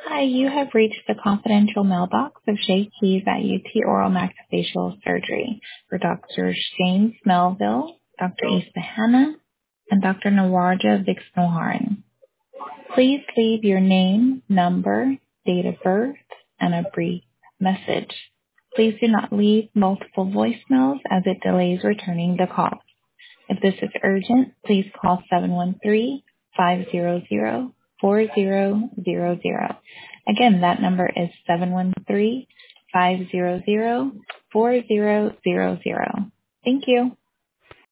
Hi, you have reached the confidential mailbox of Shay Keys at UT Oral Maxillofacial Surgery for Drs. James Melville, Dr. Issa Hanna, and Dr. Nawaja Vixnoharan. Please leave your name, number, date of birth, and a brief message. Please do not leave multiple voicemails as it delays returning the call. If this is urgent, please call 713-500-4000. Again, that number is 713-500-4000. Thank you.